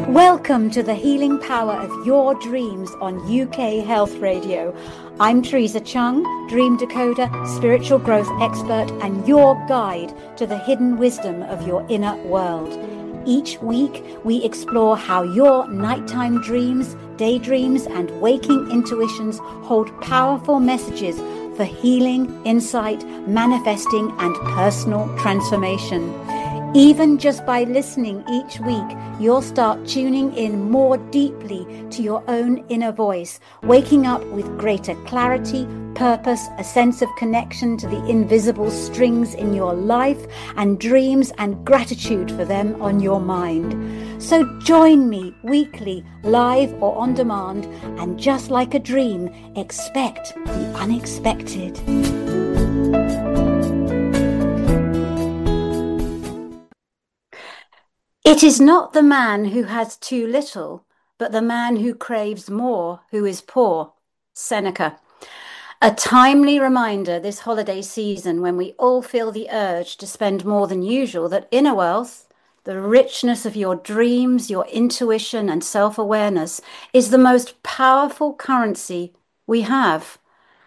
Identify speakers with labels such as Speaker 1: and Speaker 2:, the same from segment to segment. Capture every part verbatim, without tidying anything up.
Speaker 1: Welcome to the healing power of your dreams on U K Health Radio. I'm Teresa Chung, dream decoder, spiritual growth expert, and your guide to the hidden wisdom of your inner world. Each week, we explore how your nighttime dreams, daydreams, and waking intuitions hold powerful messages for healing, insight, manifesting, and personal transformation. Even just by listening each week, you'll start tuning in more deeply to your own inner voice, waking up with greater clarity, purpose, a sense of connection to the invisible strings in your life, and dreams and gratitude for them on your mind. So join me weekly, live or on demand, and just like a dream, expect the unexpected. It is not the man who has too little, but the man who craves more who is poor. Seneca. A timely reminder this holiday season, when we all feel the urge to spend more than usual, that inner wealth, the richness of your dreams, your intuition and self-awareness, is the most powerful currency we have.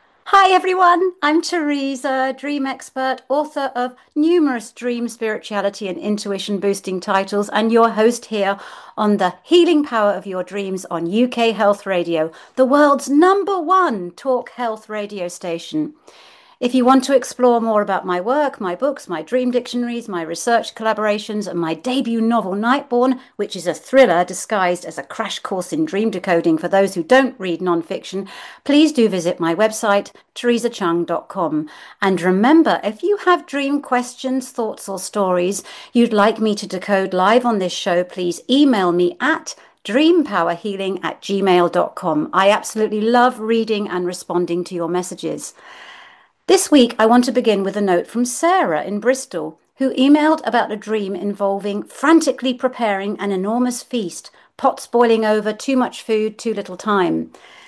Speaker 1: Hi everyone, I'm Teresa, dream expert, author of numerous dream, spirituality and intuition boosting titles, and your host here on the healing power of your dreams on U K Health Radio, the world's number one talk health radio station. If you want to explore more about my work, my books, my dream dictionaries, my research collaborations, and my debut novel, Nightborn, which is a thriller disguised as a crash course in dream decoding for those who don't read nonfiction, please do visit my website, teresa chung dot com. And remember, if you have dream questions, thoughts, or stories you'd like me to decode live on this show, please email me at dreampowerhealing at gmail dot com. I absolutely love reading and responding to your messages. This week, I want to begin with a note from Sarah in Bristol, who emailed about a dream involving frantically preparing an enormous feast, pots boiling over, too much food, too little time.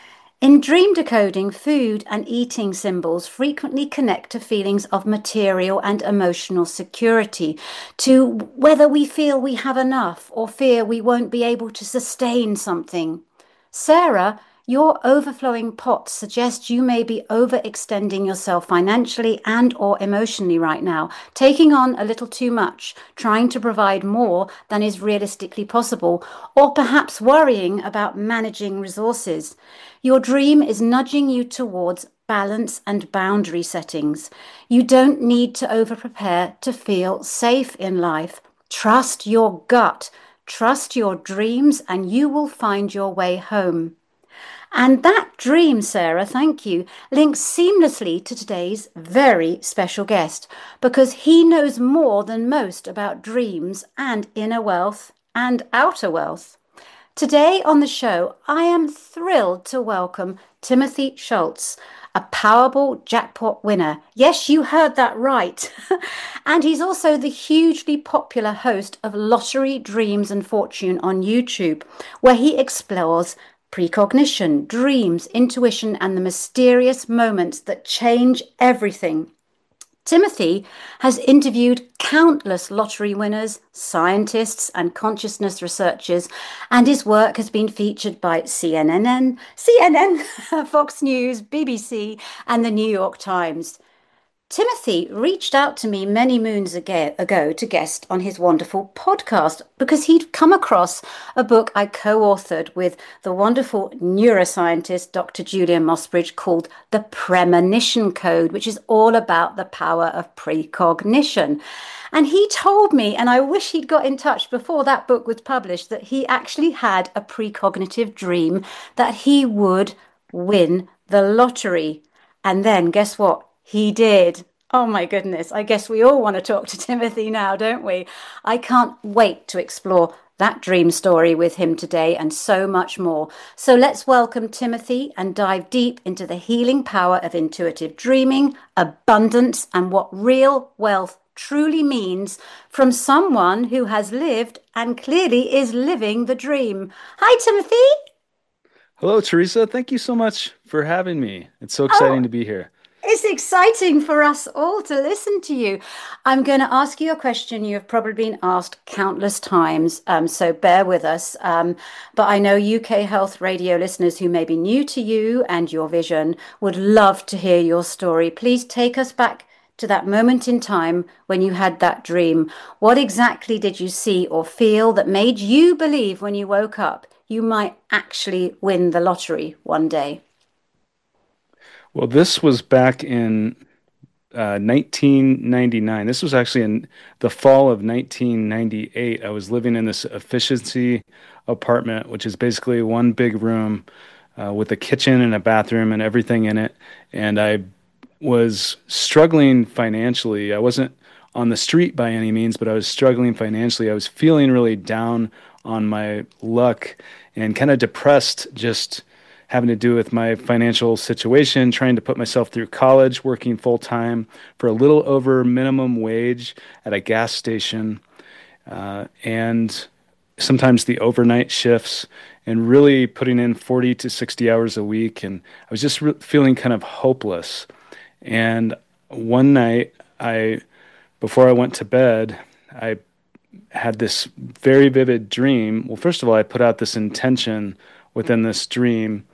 Speaker 1: In dream decoding, food and eating symbols frequently connect to feelings of material and emotional security, to whether we feel we have enough or fear we won't be able to sustain something. Sarah, your overflowing pot suggests you may be overextending yourself financially and or emotionally right now, taking on a little too much, trying to provide more than is realistically possible, or perhaps worrying about managing resources. Your dream is nudging you towards balance and boundary settings. You don't need to overprepare to feel safe in life. Trust your gut, trust your dreams, and you will find your way home. And that dream, Sarah, thank you, links seamlessly to today's very special guest, because he knows more than most about dreams and inner wealth and outer wealth. Today on the show, I am thrilled to welcome Timothy Schultz, a Powerball jackpot winner. Yes, you heard that right. And he's also the hugely popular host of Lottery, Dreams and Fortune on YouTube, where he explores precognition, dreams, intuition, and the mysterious moments that change everything. Timothy has interviewed countless lottery winners, scientists, and consciousness researchers, and his work has been featured by C N N, C N N, Fox News, B B C, and the New York Times. Timothy reached out to me many moons ago to guest on his wonderful podcast because he'd come across a book I co-authored with the wonderful neuroscientist Doctor Julia Mossbridge called The Premonition Code, which is all about the power of precognition. And he told me, and I wish he'd got in touch before that book was published, that he actually had a precognitive dream that he would win the lottery. And then guess what? He did. Oh my goodness. I guess we all want to talk to Timothy now, don't we? I can't wait to explore that dream story with him today and so much more. So let's welcome Timothy and dive deep into the healing power of intuitive dreaming, abundance, and what real wealth truly means from someone who has lived and clearly is living the dream. Hi, Timothy.
Speaker 2: Hello, Teresa. Thank you so much for having me. It's so exciting
Speaker 1: Oh,
Speaker 2: to be here.
Speaker 1: It's exciting for us all to listen to you. I'm going to ask you a question you have probably been asked countless times, um, so bear with us. Um, but I know U K Health Radio listeners who may be new to you and your vision would love to hear your story. Please take us back to that moment in time when you had that dream. What exactly did you see or feel that made you believe when you woke up you might actually win the lottery one day?
Speaker 2: Well, this was back in uh, nineteen ninety-nine. This was actually in the fall of nineteen ninety-eight. I was living in this efficiency apartment, which is basically one big room uh, with a kitchen and a bathroom and everything in it. And I was struggling financially. I wasn't on the street by any means, but I was struggling financially. I was feeling really down on my luck and kind of depressed, just having to do with my financial situation, trying to put myself through college, working full time for a little over minimum wage at a gas station, uh, and sometimes the overnight shifts, and really putting in forty to sixty hours a week. And I was just re- feeling kind of hopeless. And one night, I, before I went to bed, I had this very vivid dream. Well, first of all, I put out this intention within this dream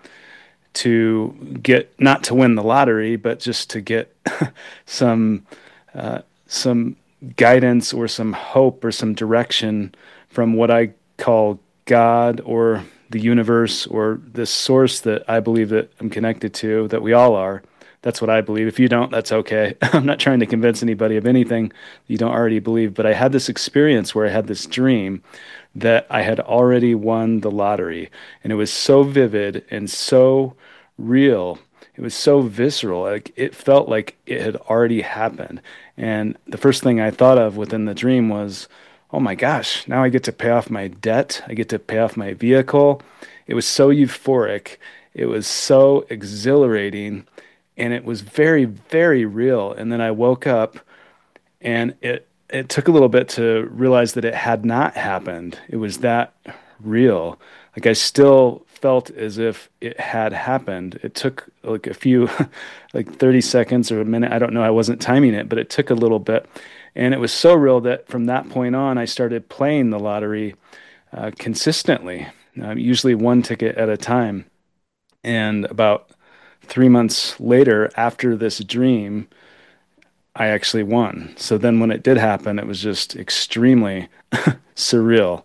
Speaker 2: to get, not to win the lottery, but just to get some uh, some guidance or some hope or some direction from what I call God or the universe or this source that I believe that I'm connected to, that we all are. That's what I believe. If you don't, that's okay. I'm not trying to convince anybody of anything you don't already believe, but I had this experience where I had this dream that I had already won the lottery. And it was so vivid and so real. It was so visceral. Like it felt like it had already happened. And the first thing I thought of within the dream was, oh my gosh, now I get to pay off my debt. I get to pay off my vehicle. It was so euphoric. It was so exhilarating. And it was very, very real. And then I woke up and it it took a little bit to realize that it had not happened. It was that real. Like I still felt as if it had happened. It took like a few, like thirty seconds or a minute. I don't know. I wasn't timing it, but it took a little bit. And it was so real that from that point on, I started playing the lottery uh, consistently, uh, usually one ticket at a time. And about three months later, after this dream, I actually won. So then when it did happen, it was just extremely surreal.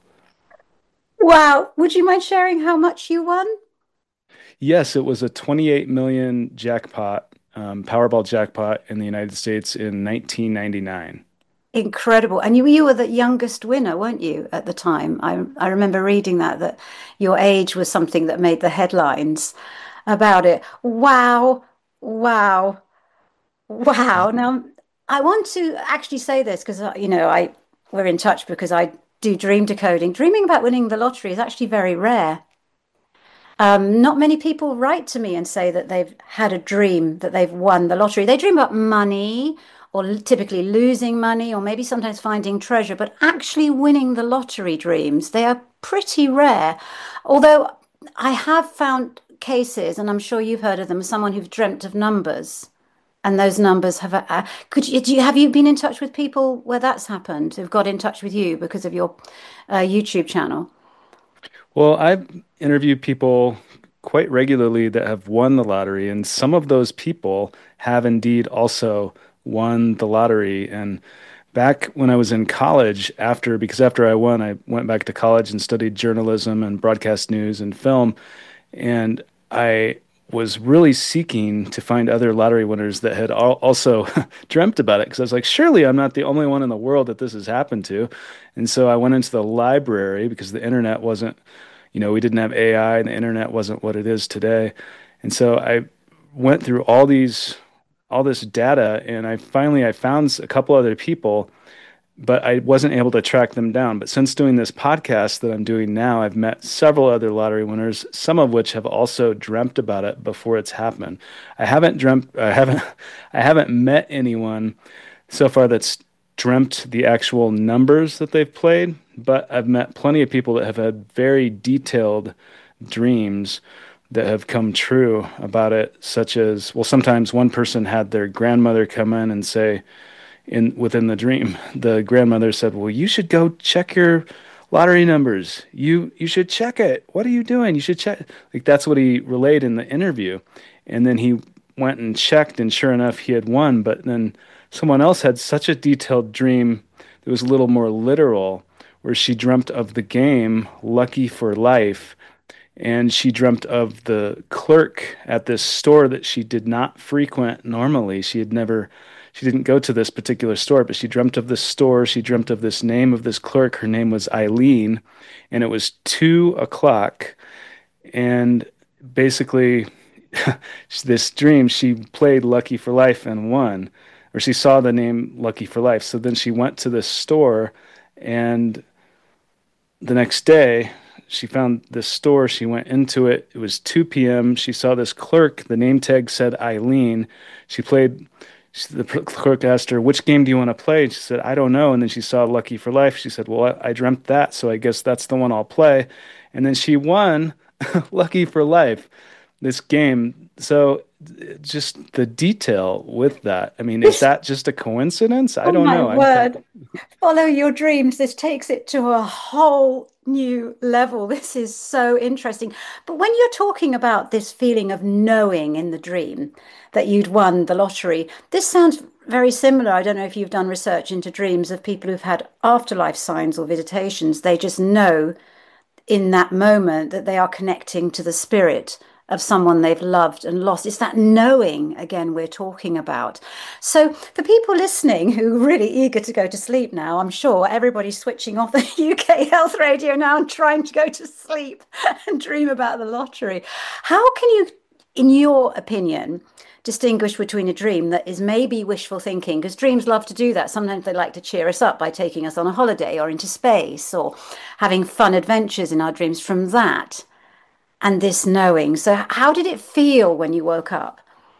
Speaker 1: Wow. Would you mind sharing how much you won?
Speaker 2: Yes, it was a twenty-eight million jackpot, um, Powerball jackpot in the United States in nineteen ninety-nine.
Speaker 1: Incredible. And you you were the youngest winner, weren't you, at the time? I I remember reading that that your age was something that made the headlines about it. Wow. Wow. Wow. Now, I want to actually say this because you know, I we're in touch because I do dream decoding. Dreaming about winning the lottery is actually very rare. Um, not many people write to me and say that they've had a dream that they've won the lottery. They dream about money or l- typically losing money or maybe sometimes finding treasure, but actually winning the lottery dreams, they are pretty rare. Although I have found cases, and I'm sure you've heard of them, someone who've dreamt of numbers. And those numbers have, uh, could you, do you, have you been in touch with people where that's happened, who've got in touch with you because of your uh, YouTube channel?
Speaker 2: Well, I've interviewed people quite regularly that have won the lottery, and some of those people have indeed also won the lottery. And back when I was in college, after because after I won, I went back to college and studied journalism and broadcast news and film. And I was really seeking to find other lottery winners that had al also dreamt about it because I was like, surely I'm not the only one in the world that this has happened to. And so I went into the library because the internet wasn't, you know, we didn't have A I and the internet wasn't what it is today. And so I went through all these, all this data, and I finally I found a couple other people, but I wasn't able to track them down. But since doing this podcast that I'm doing now, I've met several other lottery winners, some of which have also dreamt about it before it's happened. I haven't dreamt, I haven't, I haven't met anyone so far that's dreamt the actual numbers that they've played, but I've met plenty of people that have had very detailed dreams that have come true about it, such as, well, sometimes one person had their grandmother come in and say, in within the dream, the grandmother said, "Well, you should go check your lottery numbers. You you should check it. What are you doing? You should check." Like that's what he relayed in the interview. And then he went and checked, and sure enough, he had won. But then someone else had such a detailed dream that was a little more literal, where she dreamt of the game Lucky for Life, and she dreamt of the clerk at this store that she did not frequent normally. She had never, she didn't go to this particular store, but she dreamt of this store. She dreamt of this name of this clerk. Her name was Eileen, and it was two o'clock. And basically, this dream, she played Lucky for Life and won, or she saw the name Lucky for Life. So then she went to this store, and the next day, she found this store. She went into it. It was two p m. She saw this clerk. The name tag said Eileen. She played. She, the clerk asked her, "Which game do you want to play?" And she said, "I don't know." And then she saw Lucky for Life. She said, "Well, I, I dreamt that, so I guess that's the one I'll play." And then she won Lucky for Life, this game. So just the detail with that. I mean, is
Speaker 1: This,
Speaker 2: that just a coincidence? I
Speaker 1: oh
Speaker 2: don't
Speaker 1: my
Speaker 2: know. I'm kind of,
Speaker 1: word. Follow your dreams. This takes it to a whole new level. This is so interesting. But when you're talking about this feeling of knowing in the dream that you'd won the lottery, this sounds very similar. I don't know if you've done research into dreams of people who've had afterlife signs or visitations. They just know in that moment that they are connecting to the spirit of someone they've loved and lost. It's that knowing again we're talking about. So for people listening who are really eager to go to sleep now, I'm sure everybody's switching off the U K Health Radio now and trying to go to sleep and dream about the lottery. How can you, in your opinion, distinguish between a dream that is maybe wishful thinking, because dreams love to do that. Sometimes they like to cheer us up by taking us on a holiday or into space or having fun adventures in our dreams, from that and this knowing. So, how did it feel when you woke up?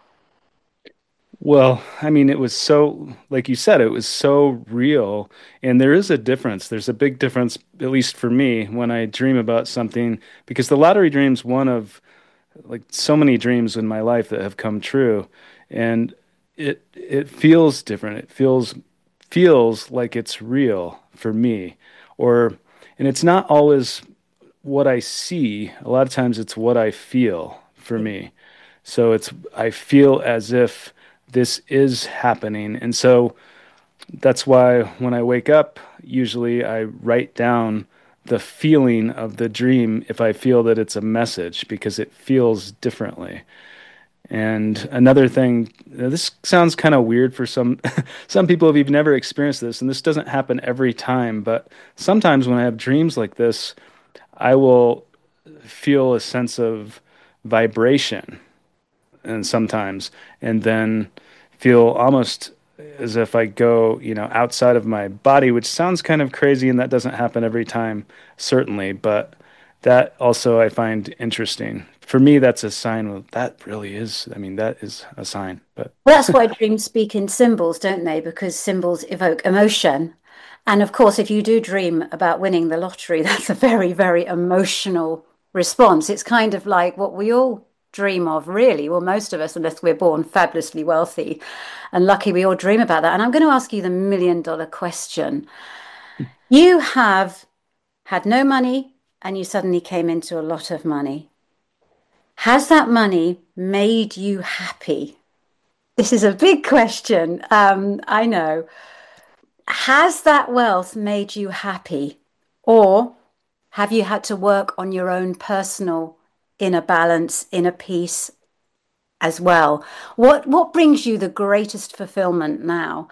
Speaker 2: well, I mean, it was so, like you said, it was so real. And there is a difference. There's a big difference, at least for me, when I dream about something, because the lottery dream's one of like so many dreams in my life that have come true. And it it feels different. It feels feels like it's real for me. Or and it's not always what I see. A lot of times it's what I feel for me. So it's I feel as if this is happening. And so that's why when I wake up, usually I write down the feeling of the dream if I feel that it's a message because it feels differently. And another thing, this sounds kind of weird for some some people if you've never experienced this, and this doesn't happen every time, but sometimes when I have dreams like this, I will feel a sense of vibration and sometimes, and then feel almost as if I go, you know, outside of my body, which sounds kind of crazy, and that doesn't happen every time, certainly, but that also I find interesting. For me, that's a sign of that really is, I mean, that is a sign. But
Speaker 1: Well, that's why dreams speak in symbols, don't they? Because symbols evoke emotion. And of course, if you do dream about winning the lottery, that's a very, very emotional response. It's kind of like what we all dream of, really. Well, most of us, unless we're born fabulously wealthy and lucky, we all dream about that. And I'm going to ask you the million dollar question. You have had no money and you suddenly came into a lot of money. Has that money made you happy? This is a big question. Um, I know. Has that wealth made you happy? Or have you had to work on your own personal inner balance, inner peace as well? What what brings you the greatest fulfillment now?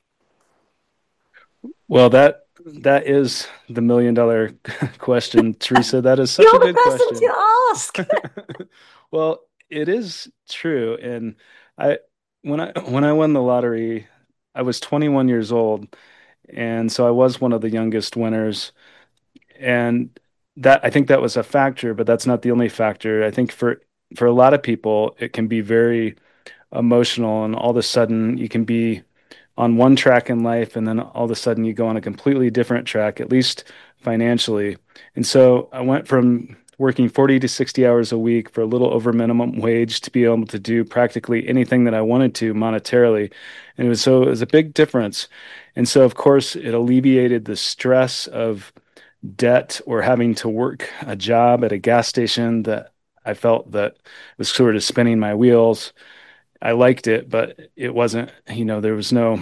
Speaker 2: well, that that is the million dollar question, Teresa. That is such
Speaker 1: You're
Speaker 2: a
Speaker 1: the
Speaker 2: good
Speaker 1: person
Speaker 2: question.
Speaker 1: to ask.
Speaker 2: Well, it is true, and I when I when I won the lottery, I was twenty-one years old, and so I was one of the youngest winners. And that I think that was a factor, but that's not the only factor. I think for for a lot of people, it can be very emotional, and all of a sudden you can be on one track in life, and then all of a sudden you go on a completely different track, at least financially. And so I went from working forty to sixty hours a week for a little over minimum wage to be able to do practically anything that I wanted to monetarily. And it was so it was a big difference. And so, of course, it alleviated the stress of debt or having to work a job at a gas station that I felt that was sort of spinning my wheels. I liked it, but it wasn't, you know, there was no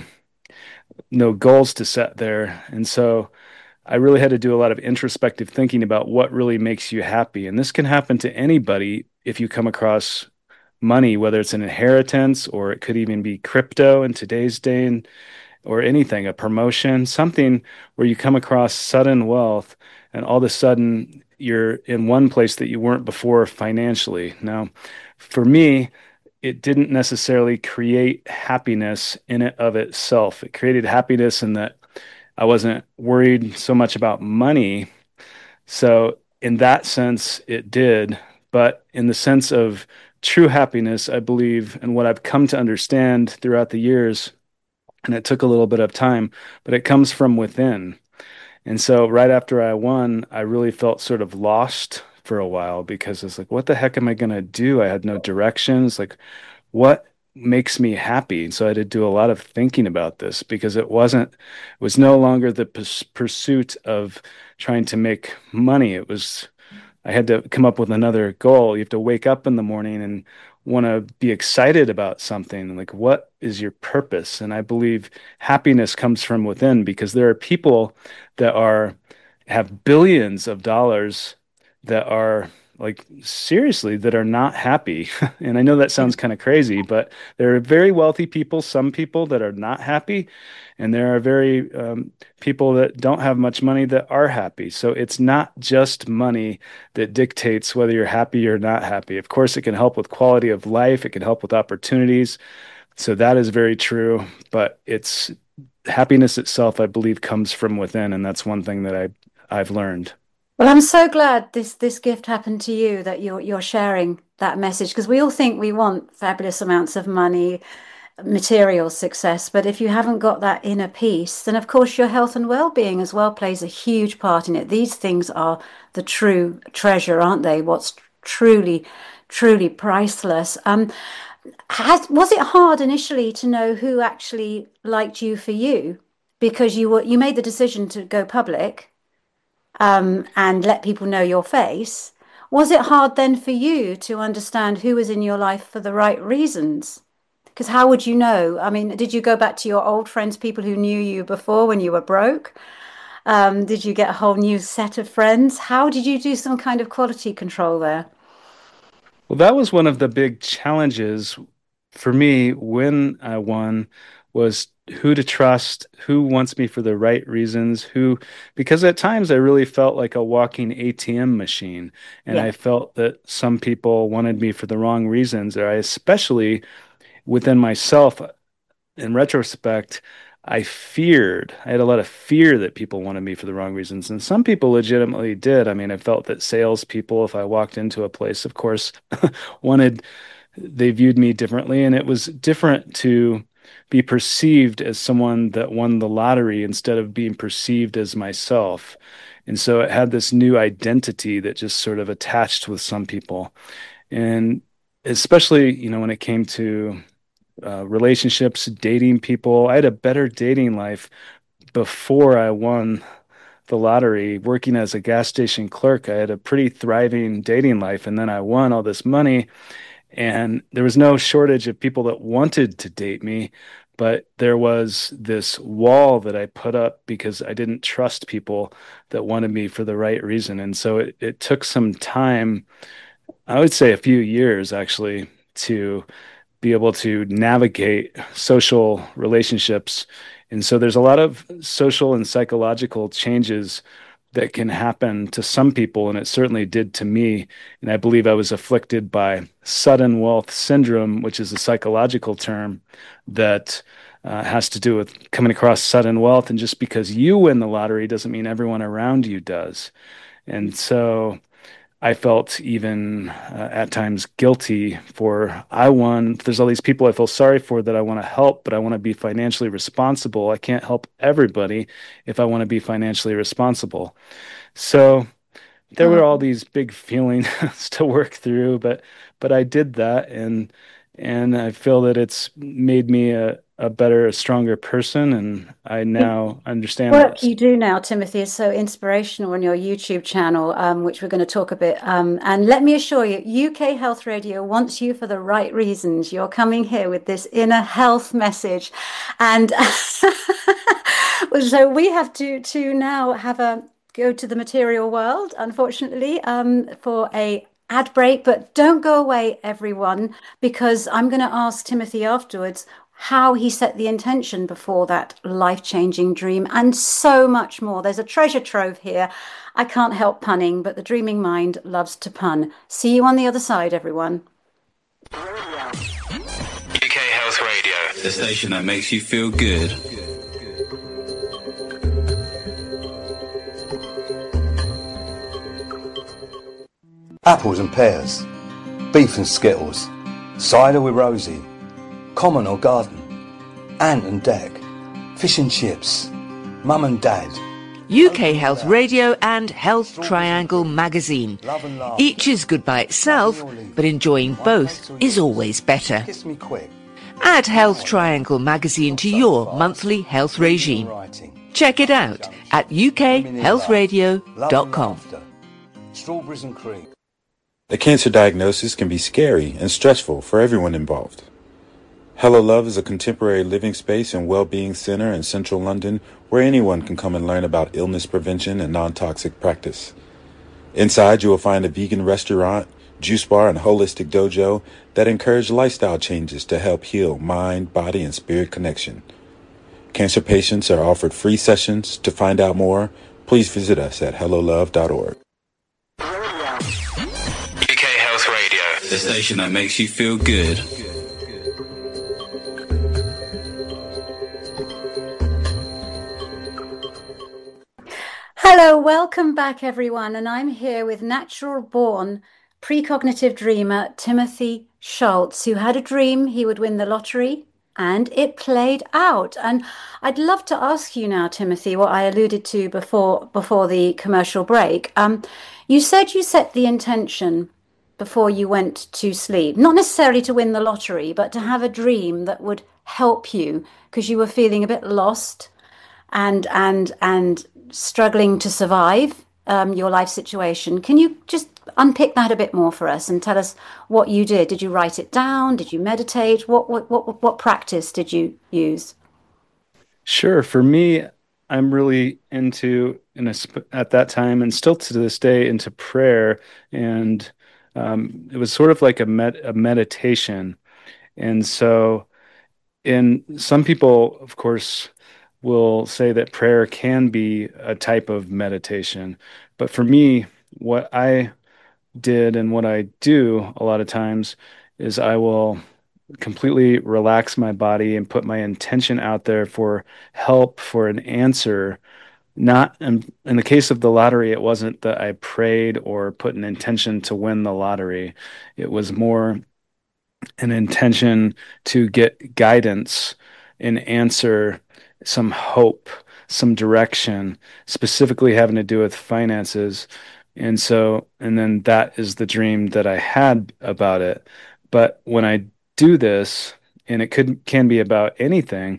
Speaker 2: no goals to set there. And so I really had to do a lot of introspective thinking about what really makes you happy. And this can happen to anybody if you come across money, whether it's an inheritance or it could even be crypto in today's day and or anything, a promotion, something where you come across sudden wealth and all of a sudden you're in one place that you weren't before financially. Now, for me, it didn't necessarily create happiness in it of itself. It created happiness in that I wasn't worried so much about money. So, in that sense, it did. But in the sense of true happiness, I believe, and what I've come to understand throughout the years, and it took a little bit of time, but it comes from within. And so, right after I won, I really felt sort of lost for a while because it's like, what the heck am I going to do? I had no directions. Like, what makes me happy? And so I had to do a lot of thinking about this because it wasn't, it was no longer the purs- pursuit of trying to make money. It was, I had to come up with another goal. You have to wake up in the morning and want to be excited about something. Like, what is your purpose? And I believe happiness comes from within because there are people that are, have billions of dollars that are like seriously that are not happy. And I know that sounds kind of crazy, but there are very wealthy people, some people that are not happy, and there are very um, people that don't have much money that are happy. So it's not just money that dictates whether you're happy or not happy. Of course, it can help with quality of life, it can help with opportunities. So that is very true, but it's happiness itself, I believe, comes from within, and that's one thing that I I've learned.
Speaker 1: Well, I'm so glad this this gift happened to you that you're you're sharing that message because we all think we want fabulous amounts of money, material success, but if you haven't got that inner peace, then of course your health and well-being as well plays a huge part in it. These things are the true treasure, aren't they? What's truly, truly priceless. Um, has was it hard initially to know who actually liked you for you? Because you were you made the decision to go public um, and let people know your face. Was it hard then for you to understand who was in your life for the right reasons? Because how would you know? I mean, did you go back to your old friends, people who knew you before when you were broke? Um, did you get a whole new set of friends? How did you do some kind of quality control there?
Speaker 2: Well, that was one of the big challenges for me when I won was who to trust, who wants me for the right reasons, who, because at times I really felt like a walking A T M machine, and
Speaker 1: Yeah.
Speaker 2: I felt that some people wanted me for the wrong reasons, or I especially within myself, in retrospect, I feared, I had a lot of fear that people wanted me for the wrong reasons. And some people legitimately did. I mean, I felt that salespeople, if I walked into a place, of course, wanted, they viewed me differently. And it was different to be perceived as someone that won the lottery instead of being perceived as myself. And so it had this new identity that just sort of attached with some people. And especially, you know, when it came to uh, relationships, dating people. I had a better dating life before I won the lottery. Working as a gas station clerk, I had a pretty thriving dating life. And then I won all this money, and there was no shortage of people that wanted to date me. But there was this wall that I put up because I didn't trust people that wanted me for the right reason. And so it, it took some time, I would say a few years actually, to be able to navigate social relationships. And so there's a lot of social and psychological changes that can happen to some people, and it certainly did to me. And I believe I was afflicted by sudden wealth syndrome, which is a psychological term that uh, has to do with coming across sudden wealth. And just because you win the lottery doesn't mean everyone around you does. And so I felt even uh, at times guilty for I won. There's all these people I feel sorry for that I want to help, but I want to be financially responsible. I can't help everybody if I want to be financially responsible. So there were all
Speaker 1: Oh.
Speaker 2: these big feelings to work through, but but I did that, and and I feel that it's made me a, a better, a stronger person, and I now understand
Speaker 1: Work
Speaker 2: this.
Speaker 1: you do now, Timothy, is so inspirational on your YouTube channel, um, which we're going to talk a bit. Um, and let me assure you, U K Health Radio wants you for the right reasons. You're coming here with this inner health message, and so we have to to now have a go to the material world, unfortunately, um, for a ad break. But don't go away, everyone, because I'm going to ask Timothy afterwards how he set the intention before that life-changing dream, and so much more. There's a treasure trove here. I can't help punning, but the dreaming mind loves to pun. See you on the other side, everyone.
Speaker 3: U K Health Radio, the station that makes you feel good.
Speaker 4: Apples and pears, beef and skittles, cider with Rosie, common or garden, ant and deck, fish and chips, mum and dad.
Speaker 5: U K Health Radio and Health Triangle magazine. Each is good by itself, but enjoying both is always better.
Speaker 4: Kiss me quick.
Speaker 5: Add Health Triangle magazine to your monthly health regime. Check it out at u k health radio dot com.
Speaker 4: Strawberries and cream.
Speaker 6: A cancer diagnosis can be scary and stressful for everyone involved. Hello Love is a contemporary living space and well-being center in central London where anyone can come and learn about illness prevention and non-toxic practice. Inside, you will find a vegan restaurant, juice bar, and holistic dojo that encourage lifestyle changes to help heal mind, body, and spirit connection. Cancer patients are offered free sessions. To find out more, please visit us at hello love dot org.
Speaker 3: U K Health Radio, the station that makes you feel good.
Speaker 1: Hello, welcome back, everyone. And I'm here with natural born precognitive dreamer Timothy Schultz, who had a dream he would win the lottery, and it played out. And I'd love to ask you now, Timothy, what I alluded to before before the commercial break. Um, you said you set the intention before you went to sleep, not necessarily to win the lottery, but to have a dream that would help you because you were feeling a bit lost and and and struggling to survive um, your life situation. Can you just unpick that a bit more for us and tell us what you did? Did you write it down? Did you meditate? What what what what practice did you use?
Speaker 2: Sure. For me, I'm really into in a sp at that time and still to this day into prayer, and um, it was sort of like a med a meditation. And so, in some people, of course, will say that prayer can be a type of meditation. But for me, what I did and what I do a lot of times is I will completely relax my body and put my intention out there for help, for an answer. Not in, in the case of the lottery, it wasn't that I prayed or put an intention to win the lottery. It was more an intention to get guidance, an answer, some hope, some direction, specifically having to do with finances. And so, and then that is the dream that I had about it. But when I do this, and it could can be about anything,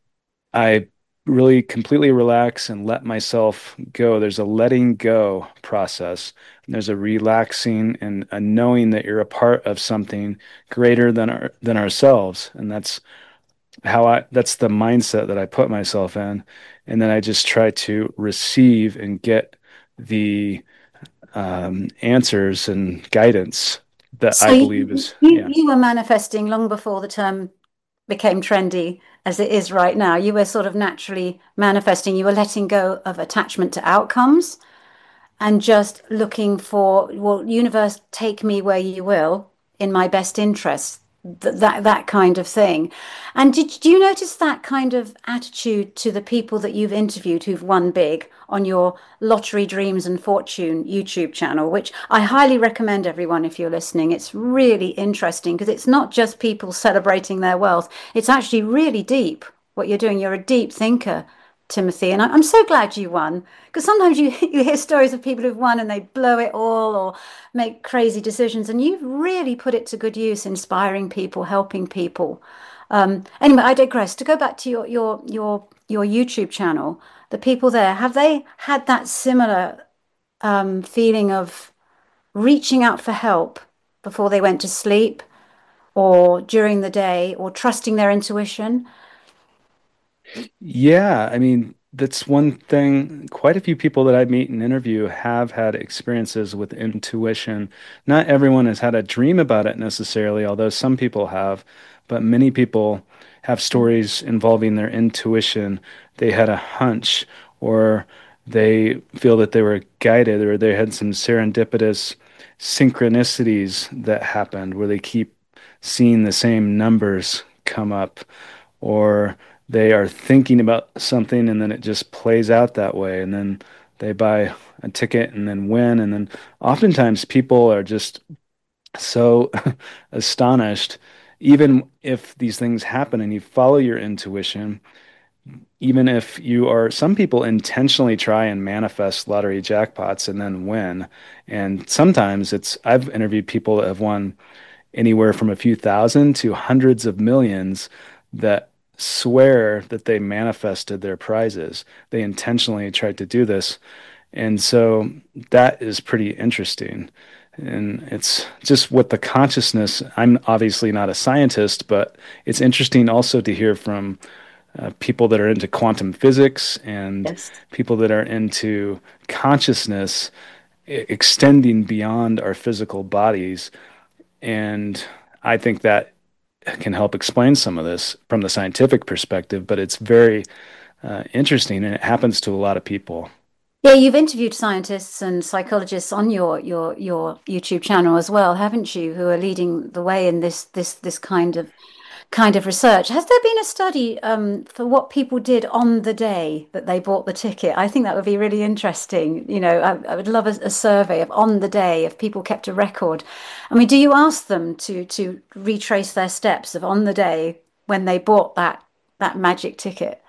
Speaker 2: I really completely relax and let myself go. There's a letting go process. And there's a relaxing and a knowing that you're a part of something greater than our, than ourselves. And that's how I, that's the mindset that I put myself in. And then I just try to receive and get the um, answers and guidance that
Speaker 1: So
Speaker 2: I believe
Speaker 1: you,
Speaker 2: is,
Speaker 1: you
Speaker 2: yeah.
Speaker 1: you were manifesting long before the term became trendy as it is right now. You were sort of naturally manifesting. You were letting go of attachment to outcomes and just looking for, well, universe, take me where you will in my best interest. Th that that kind of thing. And did, do you notice that kind of attitude to the people that you've interviewed who've won big on your Lottery Dreams and Fortune YouTube channel, which I highly recommend everyone if you're listening. It's really interesting because it's not just people celebrating their wealth. It's actually really deep what you're doing. You're a deep thinker, Timothy, and I- I'm so glad you won because sometimes you you hear stories of people who've won and they blow it all or make crazy decisions, and you've really put it to good use, inspiring people, helping people. Um, anyway, I digress. To go back to your your your your YouTube channel, the people there, have they had that similar um, feeling of reaching out for help before they went to sleep or during the day or trusting their intuition?
Speaker 2: Yeah, I mean, that's one thing. Quite a few people that I meet and interview have had experiences with intuition. Not everyone has had a dream about it necessarily, although some people have, but many people have stories involving their intuition. They had a hunch, or they feel that they were guided, or they had some serendipitous synchronicities that happened where they keep seeing the same numbers come up, or they are thinking about something and then it just plays out that way, and then they buy a ticket and then win. And then oftentimes people are just so astonished, even if these things happen and you follow your intuition, even if you are, some people intentionally try and manifest lottery jackpots and then win. And sometimes it's, I've interviewed people that have won anywhere from a few thousand to hundreds of millions that swear that they manifested their prizes. They intentionally tried to do this. And so that is pretty interesting. And it's just what the consciousness, I'm obviously not a scientist, but it's interesting also to hear from uh, people that are into quantum physics and
Speaker 1: Yes.
Speaker 2: people that are into consciousness e- extending beyond our physical bodies. And I think that can help explain some of this from the scientific perspective, but it's very uh, interesting and it happens to a lot of people.
Speaker 1: Yeah, you've interviewed scientists and psychologists on your your your YouTube channel as well, haven't you, who are leading the way in this this this kind of kind of research. Has there been a study um, for what people did on the day that they bought the ticket? I think that would be really interesting. You know, I, I would love a, a survey of on the day if people kept a record. I mean, do you ask them to to retrace their steps of on the day when they bought that that magic ticket?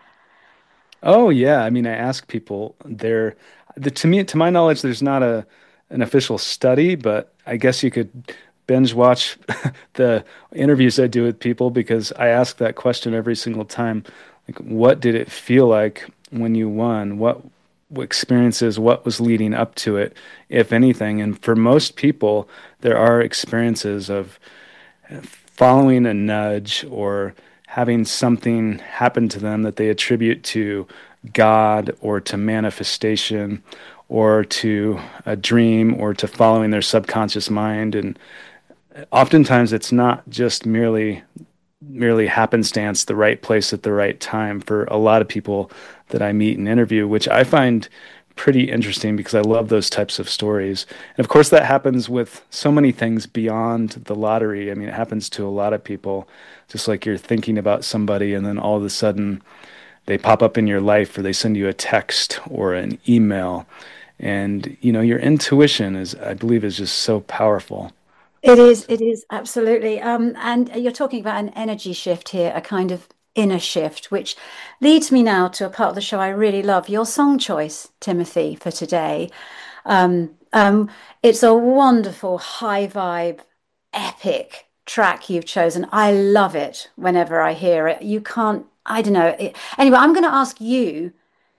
Speaker 2: Oh yeah, I mean, I ask people there. The, to me, to my knowledge, there's not a an official study, but I guess you could binge watch the interviews I do with people because I ask that question every single time. Like, what did it feel like when you won? What, what experiences? What was leading up to it, if anything? And for most people, there are experiences of following a nudge or having something happen to them that they attribute to God or to manifestation or to a dream or to following their subconscious mind. And oftentimes it's not just merely merely happenstance, the right place at the right time for a lot of people that I meet and interview, which I find pretty interesting because I love those types of stories. And of course, that happens with so many things beyond the lottery. I mean, it happens to a lot of people, just like you're thinking about somebody and then all of a sudden they pop up in your life or they send you a text or an email. And, you know, your intuition is, I believe, is just so powerful.
Speaker 1: It is, it is absolutely. Um, and you're talking about an energy shift here, a kind of inner shift, which leads me now to a part of the show I really love, your song choice, Timothy, for today. Um, um, it's a wonderful, high vibe, epic track you've chosen. I love it whenever I hear it. You can't, I don't know. It, anyway, I'm going to ask you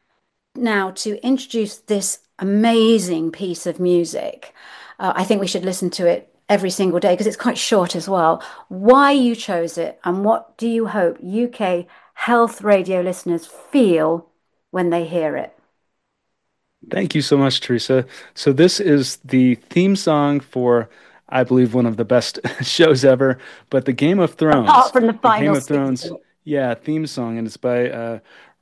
Speaker 1: now to introduce this amazing piece of music. Uh, I think we should listen to it every single day because it's quite short as well. Why you chose it and what do you hope U K health radio listeners feel when they hear it?
Speaker 2: Thank you so much, Teresa. So this is the theme song for, I believe, one of the best shows ever, but the Game of
Speaker 1: Apart
Speaker 2: Thrones.
Speaker 1: from the
Speaker 2: The Game
Speaker 1: final
Speaker 2: of Thrones,
Speaker 1: season.
Speaker 2: yeah, theme song, and it's by uh,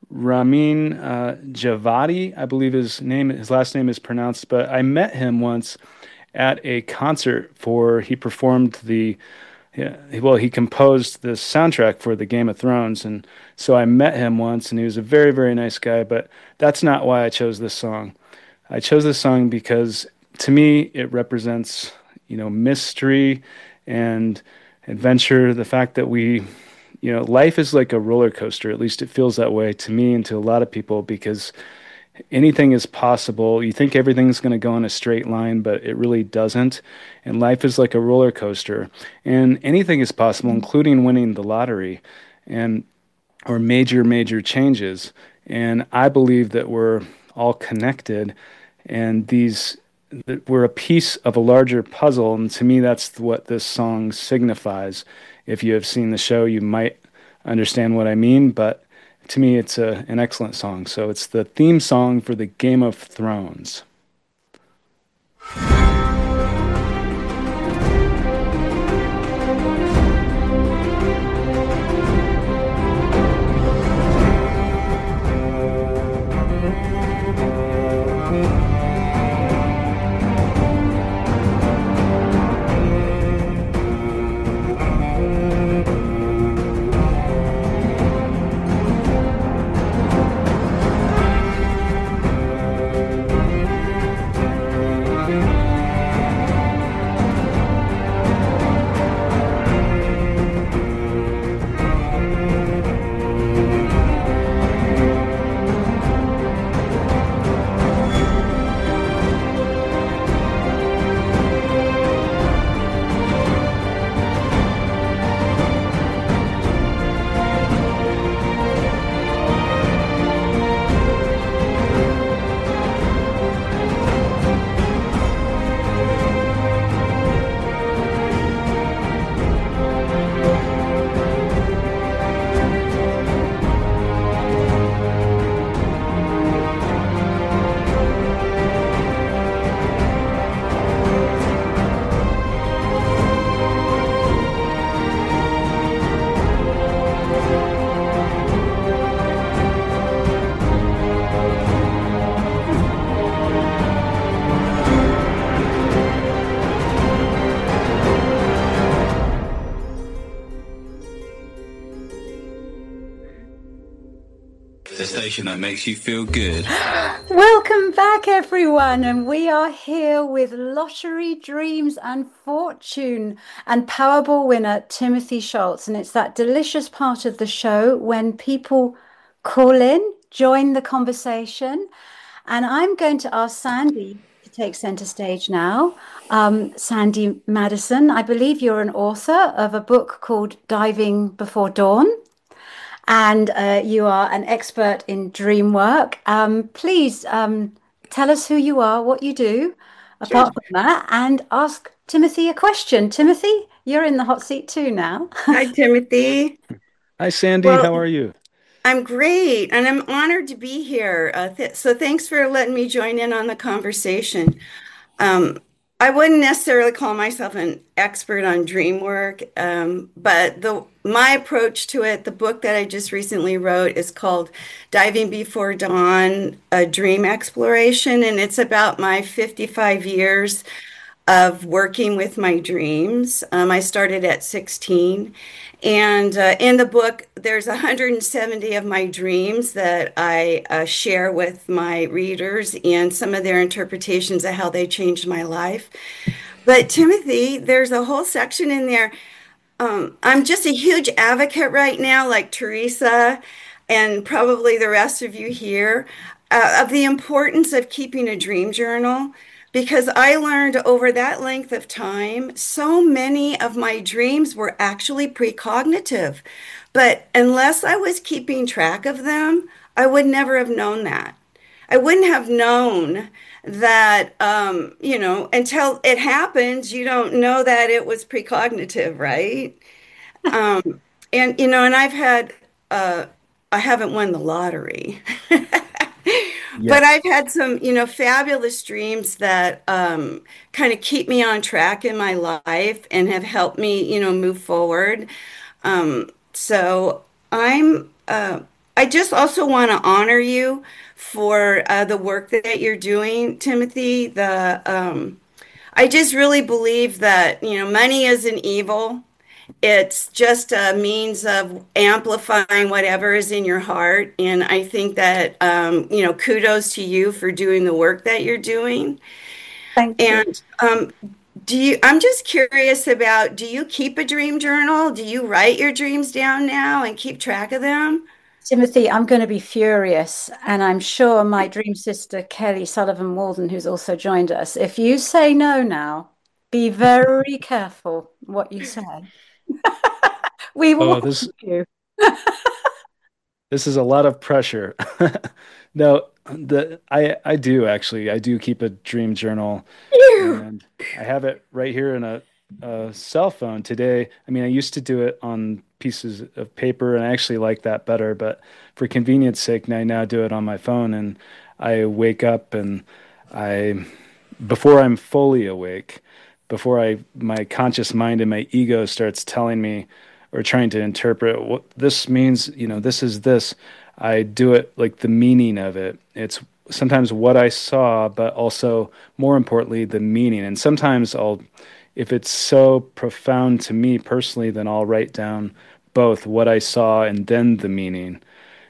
Speaker 2: Ramin uh, Javadi, I believe his name, his last name is pronounced. But I met him once at a concert for he performed the yeah, well, he composed the soundtrack for the Game of Thrones, and so I met him once, and he was a very, very nice guy. But that's not why I chose this song. I chose this song because to me it represents, you know, mystery and adventure. The fact that we you know, life is like a roller coaster. At least it feels that way to me and to a lot of people because anything is possible. You think everything's going to go in a straight line, but it really doesn't. And life is like a roller coaster. And anything is possible, including winning the lottery and or major, major changes. And I believe that we're all connected and these that we're a piece of a larger puzzle. And to me, that's what this song signifies. If you have seen the show, you might understand what I mean, but to me, it's a, an excellent song. So it's the theme song for the Game of Thrones.
Speaker 3: The station that makes you feel good.
Speaker 1: Welcome back, everyone. And we are here with Lottery Dreams and Fortune and Powerball winner Timothy Schultz. And it's that delicious part of the show when people call in, join the conversation. And I'm going to ask Sandy to take center stage now. Um, Sandy Madison, I believe you're an author of a book called Diving Before Dawn. And uh, you are an expert in dream work. Um, please um, tell us who you are, what you do, apart from that, and ask Timothy a question. Timothy, you're in the hot seat too now.
Speaker 7: Hi, Timothy.
Speaker 2: Hi, Sandy.
Speaker 7: Well,
Speaker 2: how are you?
Speaker 7: I'm great, and I'm honored to be here. Uh, th so thanks for letting me join in on the conversation. Um, I wouldn't necessarily call myself an expert on dream work, um, but the my approach to it, the book that I just recently wrote is called Diving Before Dawn, A Dream Exploration, and it's about my fifty-five years of working with my dreams. Um, I started at sixteen. And uh, in the book, there's one hundred seventy of my dreams that I uh, share with my readers and some of their interpretations of how they changed my life. But Timothy, there's a whole section in there. Um, I'm just a huge advocate right now, like Teresa and probably the rest of you here, uh, of the importance of keeping a dream journal. Because I learned over that length of time, so many of my dreams were actually precognitive. But unless I was keeping track of them, I would never have known that. I wouldn't have known that, um, you know, until it happens, you don't know that it was precognitive, right? Um, and, you know, and I've had, uh, I haven't won the lottery.
Speaker 2: Yes.
Speaker 7: But I've had some, you know, fabulous dreams that um, kind of keep me on track in my life and have helped me, you know, move forward. Um, so I'm, uh, I just also want to honor you for uh, the work that you're doing, Timothy. The, um, I just really believe that, you know, money isn't evil. It's just a means of amplifying whatever is in your heart. And I think that, um, you know, kudos to you for doing the work that you're doing.
Speaker 1: Thank you.
Speaker 7: And um, Do you, I'm just curious about, do you keep a dream journal? Do you write your dreams down now and keep track of them?
Speaker 1: Timothy, I'm going to be furious, and I'm sure my dream sister, Kelly Sullivan Walden, who's also joined us, if you say no now, be very careful what you say. We will
Speaker 2: Oh, this
Speaker 1: keep you.
Speaker 2: this is a lot of pressure. No, the I I do actually. I do keep a dream journal,
Speaker 7: Phew.
Speaker 2: and I have it right here in a, a cell phone today. I mean, I used to do it on pieces of paper, and I actually like that better. But for convenience sake, I now do it on my phone, and I wake up and I before I'm fully awake, before I my conscious mind and my ego starts telling me or trying to interpret what this means, you know, this is this. I do it like the meaning of it. It's sometimes what I saw, but also more importantly, the meaning. And sometimes I'll, if it's so profound to me personally, then I'll write down both what I saw and then the meaning,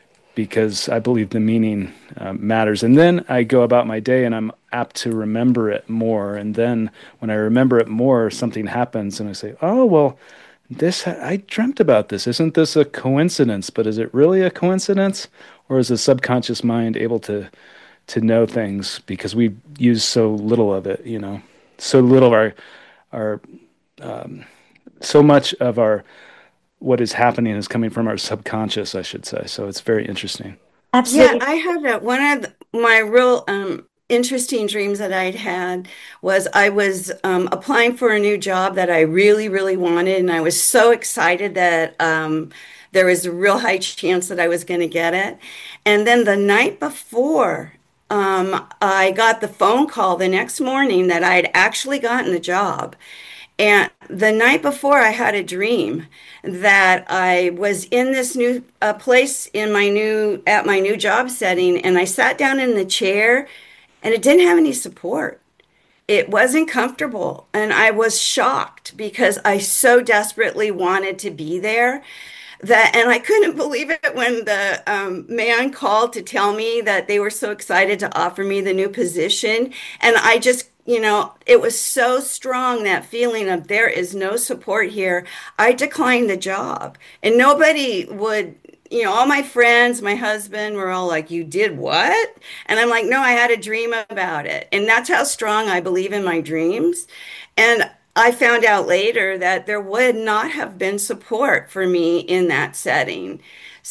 Speaker 2: because I believe the meaning uh, matters. And then I go about my day and I'm apt to remember it more. And then when I remember it more, something happens and I say, oh, well, this, I dreamt about this. Isn't this a coincidence? But is it really a coincidence? Or is the subconscious mind able to to know things because we use so little of it, you know, so little of our, our um, so much of our, what is happening is coming from our subconscious, I should say. So it's very interesting.
Speaker 7: Yeah,
Speaker 1: Absolutely.
Speaker 7: I had a, one of the- my real um, interesting dreams that I'd had was I was um, applying for a new job that I really, really wanted, and I was so excited that um, there was a real high chance that I was going to get it. And then the night before, um, I got the phone call the next morning that I'd actually gotten the job. And the night before, I had a dream that I was in this new uh, place in my new at my new job setting, and I sat down in the chair, and it didn't have any support. It wasn't comfortable, and I was shocked because I so desperately wanted to be there that, and I couldn't believe it when the um, man called to tell me that they were so excited to offer me the new position. And I just, you know, it was so strong, that feeling of there is no support here. I declined the job, and nobody would, you know, all my friends, my husband were all like, you did what? And I'm like, no, I had a dream about it. And that's how strong I believe in my dreams. And I found out later that there would not have been support for me in that setting.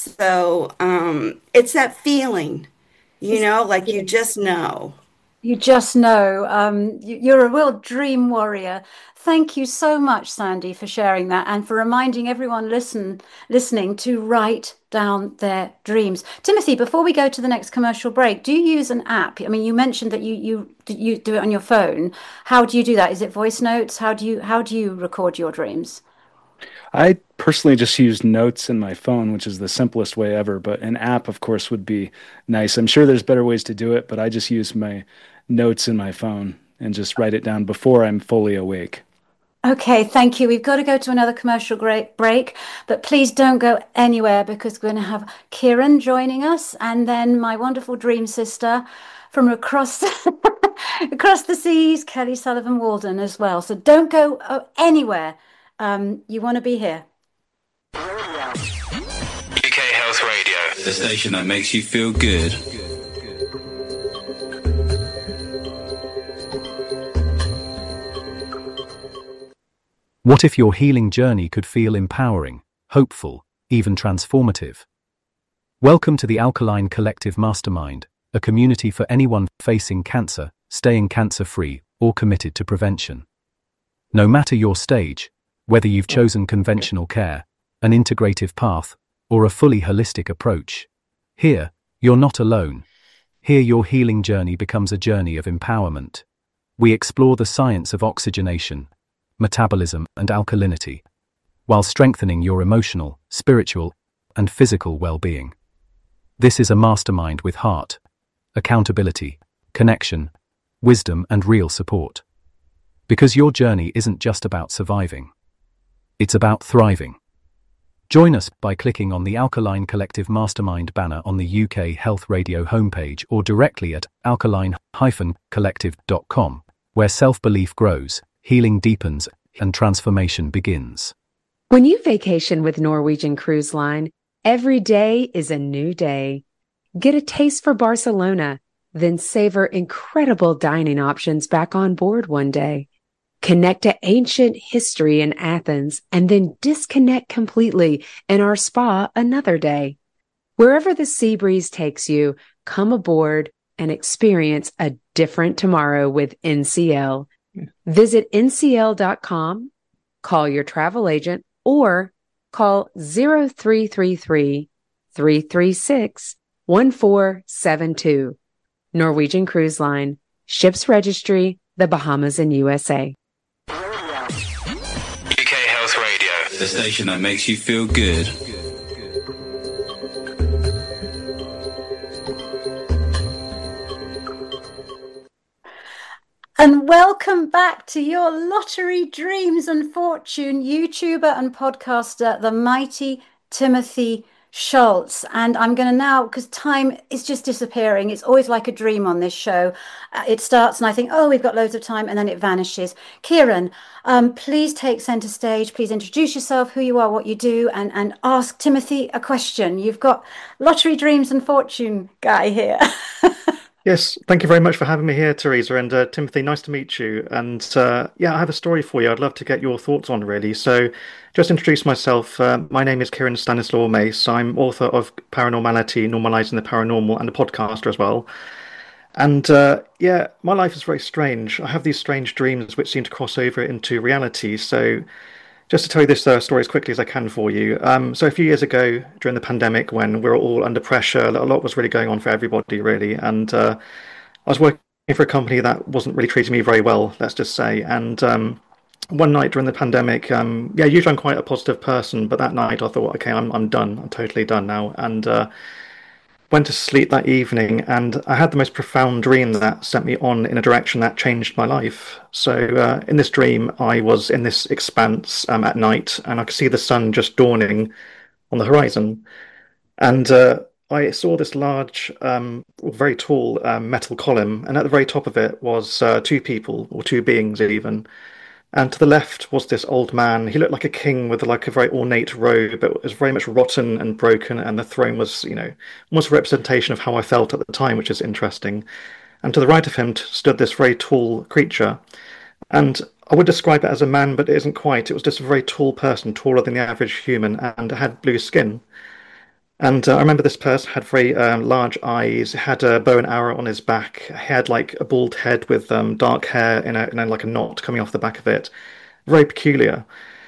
Speaker 7: So um, it's that feeling, you know, like you just know.
Speaker 1: You just know. Um, you, you're a real dream warrior. Thank you so much, Sandy, for sharing that and for reminding everyone listen, listening to write down their dreams. Timothy, before we go to the next commercial break, do you use an app? I mean, you mentioned that you you you do it on your phone. How do you do that? Is it voice notes? How do you how do you record your dreams?
Speaker 2: I personally just use notes in my phone, which is the simplest way ever, but an app, of course, would be nice. I'm sure there's better ways to do it, but I just use my notes in my phone and just write it down before I'm fully awake.
Speaker 1: Okay, thank you. We've got to go to another commercial great break, but please don't go anywhere because we're going to have Kieran joining us and then my wonderful dream sister from across across the seas, Kelly Sullivan Walden as well. So don't go uh, anywhere. Um, you want to be here.
Speaker 3: U K Health Radio, the station that makes you feel good.
Speaker 8: What if your healing journey could feel empowering, hopeful, even transformative? Welcome to the Alkaline Collective Mastermind, a community for anyone facing cancer, staying cancer-free, or committed to prevention. No matter your stage, whether you've chosen conventional care, an integrative path, or a fully holistic approach, here, you're not alone. Here your healing journey becomes a journey of empowerment. We explore the science of oxygenation, metabolism, and alkalinity, while strengthening your emotional, spiritual, and physical well-being. This is a mastermind with heart, accountability, connection, wisdom, and real support. Because your journey isn't just about surviving. It's about thriving. Join us by clicking on the Alkaline Collective Mastermind banner on the U K Health Radio homepage or directly at alkaline dash collective dot com, where self-belief grows, healing deepens, and transformation begins.
Speaker 9: When you vacation with Norwegian Cruise Line, every day is a new day. Get a taste for Barcelona, then savor incredible dining options back on board one day. Connect to ancient history in Athens and then disconnect completely in our spa another day. Wherever the sea breeze takes you, come aboard and experience a different tomorrow with N C L. Visit N C L dot com, call your travel agent, or call zero three three three, three three six, one four seven two. Norwegian Cruise Line, Ships Registry, the Bahamas and U S A.
Speaker 3: U K Health Radio, the station that makes you feel good.
Speaker 1: And welcome back to your Lottery Dreams and Fortune YouTuber and podcaster, the mighty Timothy Schultz. And I'm going to now, because time is just disappearing. It's always like a dream on this show. Uh, it starts and I think, oh, we've got loads of time, and then it vanishes. Kieran, um, please take center stage. Please introduce yourself, who you are, what you do, and, and ask Timothy a question. You've got Lottery Dreams and Fortune guy here.
Speaker 10: Yes, thank you very much for having me here, Teresa. And uh, Timothy, nice to meet you. And uh, yeah, I have a story for you I'd love to get your thoughts on, really. So just introduce myself. Uh, my name is Kieran Stanislaw Mace. I'm author of Paranormality, Normalizing the Paranormal, and a podcaster as well. And uh, yeah, my life is very strange. I have these strange dreams which seem to cross over into reality. So just to tell you this uh, story as quickly as I can for you. Um, so a few years ago, during the pandemic, when we were all under pressure, a lot was really going on for everybody, really. And uh, I was working for a company that wasn't really treating me very well, let's just say. And um, one night during the pandemic, um, yeah, usually I'm quite a positive person, but that night I thought, okay, I'm I'm done. I'm totally done now. And uh, went to sleep that evening, and I had the most profound dream that sent me on in a direction that changed my life. So uh, in this dream, I was in this expanse um, at night, and I could see the sun just dawning on the horizon. And uh, I saw this large, um, very tall um, metal column, and at the very top of it was uh, two people, or two beings even. And to the left was this old man. He looked like a king with like a very ornate robe. It was very much rotten and broken, and the throne was, you know, almost a representation of how I felt at the time, which is interesting. And to the right of him t- stood this very tall creature. And I would describe it as a man, but it isn't quite. It was just a very tall person, taller than the average human, and had blue skin. And uh, I remember this person had very um, large eyes, had a bow and arrow on his back, he had like a bald head with um, dark hair in a, in a like a knot coming off the back of it. Very peculiar.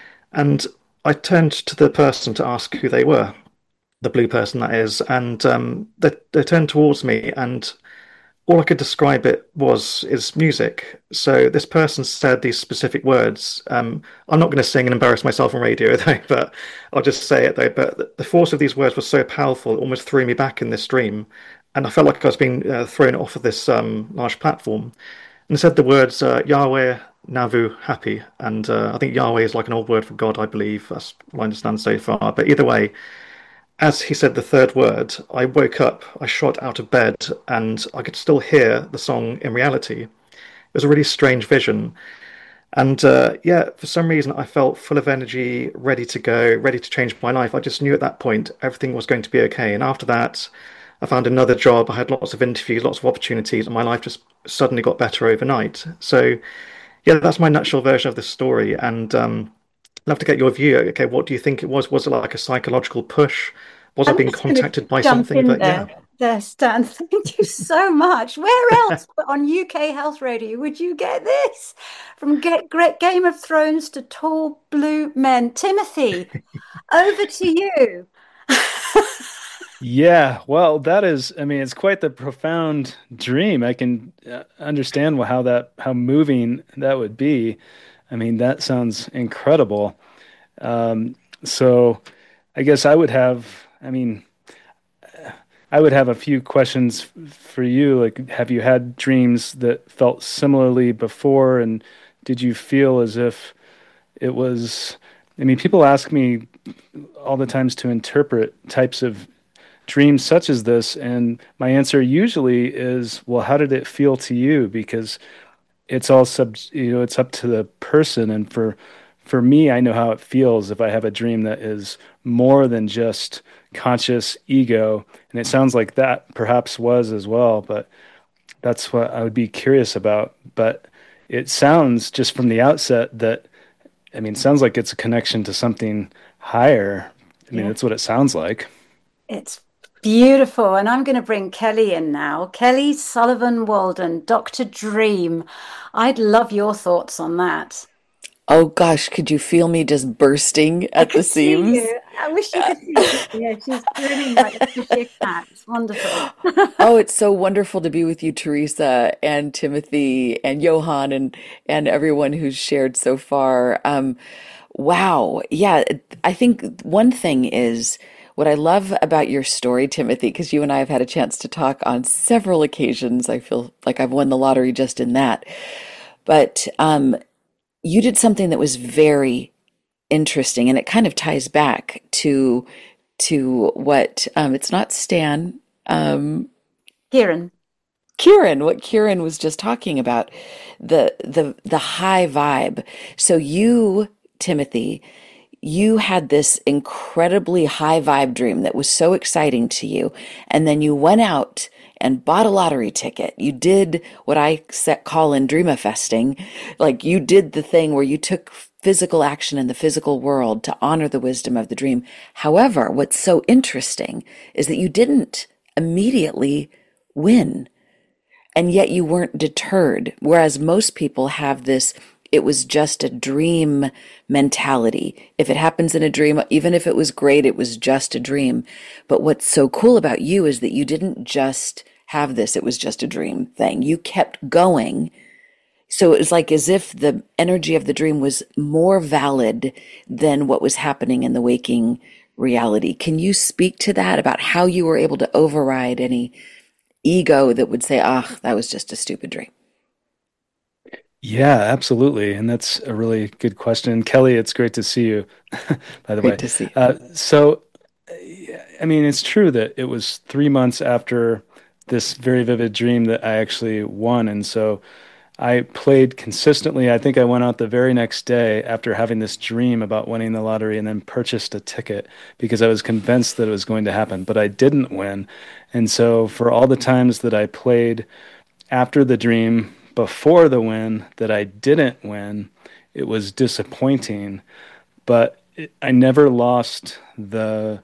Speaker 10: And I turned to the person to ask who they were, the blue person that is, and um, they, they turned towards me, and all I could describe it was is music. So this person said these specific words. Um, I'm not going to sing and embarrass myself on radio, though, but I'll just say it though. But the force of these words was so powerful, it almost threw me back in this dream, and I felt like I was being uh, thrown off of this um, large platform. And it said the words uh, Yahweh Navu Happy, and uh, I think Yahweh is like an old word for God, I believe. That's what I understand so far. But either way, as he said the third word, I woke up, I shot out of bed, and I could still hear the song in reality. It was a really strange vision. And uh, yeah, for some reason, I felt full of energy, ready to go, ready to change my life. I just knew at that point everything was going to be okay. And after that, I found another job. I had lots of interviews, lots of opportunities, and my life just suddenly got better overnight. So yeah, that's my nutshell version of this story. And um, I'd love to get your view. Okay, what do you think it was? Was it like a psychological push? Was I being contacted by something? But
Speaker 1: there.
Speaker 10: yeah.
Speaker 1: There, Stan, thank you so much. Where else but on U K Health Radio would you get this? From get great Game of Thrones to tall blue men. Timothy, over to you.
Speaker 2: Yeah, well, that is, I mean, it's quite the profound dream. I can uh, understand how that, how moving that would be. I mean, that sounds incredible. Um, so I guess I would have, I mean, I would have a few questions f- for you. Like, have you had dreams that felt similarly before? And did you feel as if it was, I mean, people ask me all the times to interpret types of dreams such as this. And my answer usually is, well, how did it feel to you? Because it's all sub, you know, it's up to the person. And for for me, I know how it feels if I have a dream that is more than just conscious ego. And it sounds like that perhaps was as well, but that's what I would be curious about. But it sounds just from the outset that, I mean, it sounds like it's a connection to something higher. I mean,
Speaker 1: Yeah.
Speaker 2: that's what it sounds like.
Speaker 1: It's beautiful. And I'm going to bring Kelly in now. Kelly Sullivan Walden, Doctor Dream. I'd love your thoughts on that.
Speaker 11: Oh gosh, could you feel me just bursting
Speaker 1: I
Speaker 11: at the
Speaker 1: could see
Speaker 11: seams?
Speaker 1: you. I wish you could see her. Yeah, she's grinning like a fishy cat. It's wonderful.
Speaker 11: Oh, it's so wonderful to be with you, Teresa and Timothy and Johan and and everyone who's shared so far. Um, wow. Yeah, I think one thing is what I love about your story, Timothy, because you and I have had a chance to talk on several occasions. I feel like I've won the lottery just in that. But um, you did something that was very interesting, and it kind of ties back to to what um, it's not Stan. Um,
Speaker 1: Kieran.
Speaker 11: Kieran, what Kieran was just talking about, the the the high vibe. So you, Timothy, you had this incredibly high vibe dream that was so exciting to you, and then you went out and bought a lottery ticket. You did what I set, call in dreamifesting, like you did the thing where you took physical action in the physical world to honor the wisdom of the dream. However, what's so interesting is that you didn't immediately win. And yet you weren't deterred. Whereas most people have this, it was just a dream mentality. If it happens in a dream, even if it was great, it was just a dream. But what's so cool about you is that you didn't just have this, it was just a dream thing. You kept going. So it was like as if the energy of the dream was more valid than what was happening in the waking reality. Can you speak to that about how you were able to override any ego that would say, ah, that was just a stupid dream?
Speaker 2: Yeah, absolutely. And that's a really good question. Kelly, it's great to see you, by the
Speaker 11: Great
Speaker 2: way.
Speaker 11: to see you.
Speaker 2: Uh, so, I mean, it's true that it was three months after this very vivid dream that I actually won. And so I played consistently. I think I went out the very next day after having this dream about winning the lottery and then purchased a ticket because I was convinced that it was going to happen, but I didn't win. And so for all the times that I played after the dream, before the win, that I didn't win, it was disappointing, but it, I never lost the